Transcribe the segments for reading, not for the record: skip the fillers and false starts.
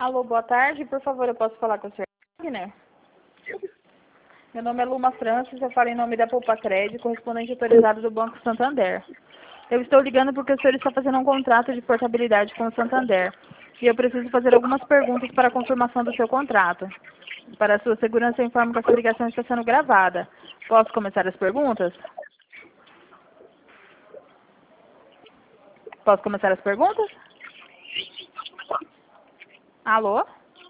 Alô, boa tarde. Por favor, eu posso falar com o senhor Wagner? Meu nome é Luma Francis, eu falo em nome da Poupa Crédito, correspondente autorizado do Banco Santander. Eu estou ligando porque o senhor está fazendo um contrato de portabilidade com o Santander. E eu preciso fazer algumas perguntas para a confirmação do seu contrato. Para a sua segurança, eu informo que essa ligação está sendo gravada. Posso começar as perguntas? Posso começar as perguntas? Alô?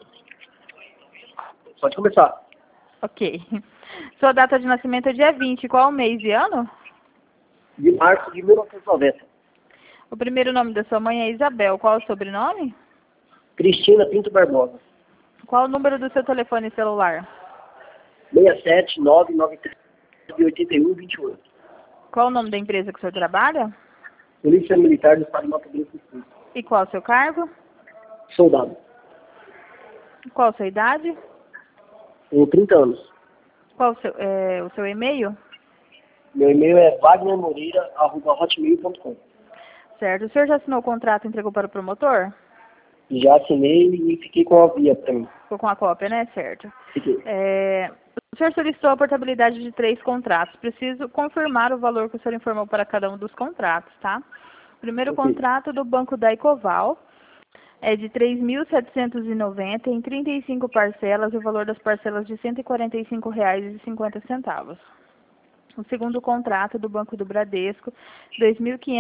Pode começar. Ok. Sua data de nascimento é dia 20. Qual o mês e ano? De março de 1990. O primeiro nome da sua mãe é Isabel. Qual o sobrenome? Cristina Pinto Barbosa. Qual o número do seu telefone celular? 679938128. Qual o nome da empresa que o senhor trabalha? Polícia Militar do Estado de Mato Grosso do Sul. E qual o seu cargo? Soldado. Qual a sua idade? Tenho 30 anos. Qual o seu e-mail? Meu e-mail é wagnermoreira@hotmail.com. Certo. O senhor já assinou o contrato e entregou para o promotor? Já assinei e fiquei com a via para mim. Ficou com a cópia, né? Certo. Fiquei. O senhor solicitou a portabilidade de 3 contratos. Preciso confirmar o valor que o senhor informou para cada um dos contratos, tá? O primeiro Ok. contrato do Banco da Ecoval é de R$ 3.790 em 35 parcelas, o valor das parcelas de R$ 145,50. O segundo contrato do Banco do Bradesco, R$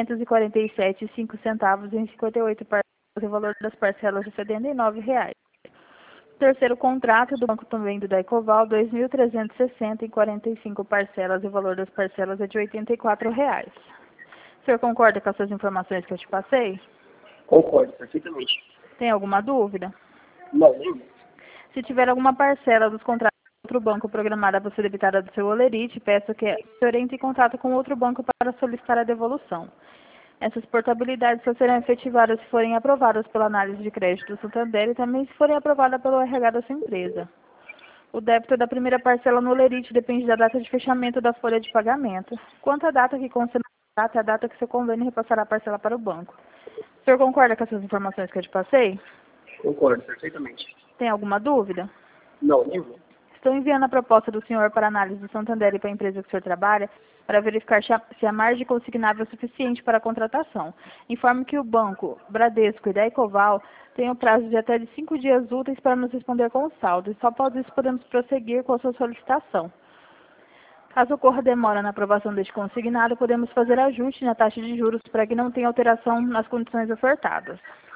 2.547,05 em 58 parcelas, o valor das parcelas de R$ 79,00. O terceiro contrato do Banco também do Ecoval, R$ 2.360 em 45 parcelas, o valor das parcelas é de R$ 84,00. O senhor concorda com essas informações que eu te passei? Concordo, perfeitamente. Tem alguma dúvida? Não, nenhum. Se tiver alguma parcela dos contratos de outro banco programada para ser debitada do seu Olerite, peço que o senhor entre em contato com outro banco para solicitar a devolução. Essas portabilidades só serão efetivadas se forem aprovadas pela análise de crédito do Santander e também se forem aprovadas pelo RH da sua empresa. O débito da primeira parcela no Olerite depende da data de fechamento da folha de pagamento. Quanto à data que consta no contrato, é a data que seu convênio repassará a parcela para o banco. O senhor concorda com essas informações que eu te passei? Concordo, perfeitamente. Tem alguma dúvida? Não, nenhum. Estou enviando a proposta do senhor para análise do Santander e para a empresa que o senhor trabalha para verificar se a margem consignável é suficiente para a contratação. Informe que o banco, Bradesco e da Ecoval têm o prazo de até de 5 dias úteis para nos responder com o saldo e só após isso podemos prosseguir com a sua solicitação. Caso ocorra demora na aprovação deste consignado, podemos fazer ajuste na taxa de juros para que não tenha alteração nas condições ofertadas.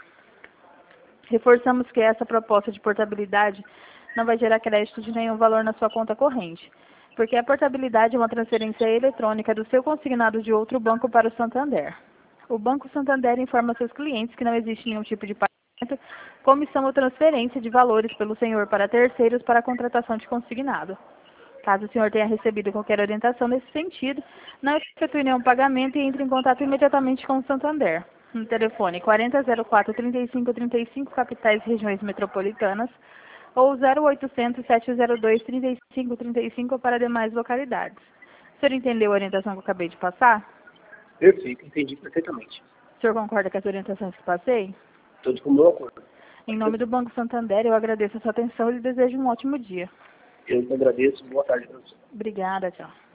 Reforçamos que essa proposta de portabilidade não vai gerar crédito de nenhum valor na sua conta corrente, porque a portabilidade é uma transferência eletrônica do seu consignado de outro banco para o Santander. O Banco Santander informa seus clientes que não existe nenhum tipo de pagamento, comissão ou transferência de valores pelo senhor para terceiros para a contratação de consignado. Caso o senhor tenha recebido qualquer orientação nesse sentido, não efetue nenhum pagamento e entre em contato imediatamente com o Santander. No telefone 4004-3535, capitais e regiões metropolitanas, ou 0800-702-3535 para demais localidades. O senhor entendeu a orientação que eu acabei de passar? Perfeito, entendi perfeitamente. O senhor concorda com as orientações que passei? Todos com o meu acordo. Em nome do Banco Santander, eu agradeço a sua atenção e lhe desejo um ótimo dia. Eu que agradeço. Boa tarde para você. Obrigada, tchau.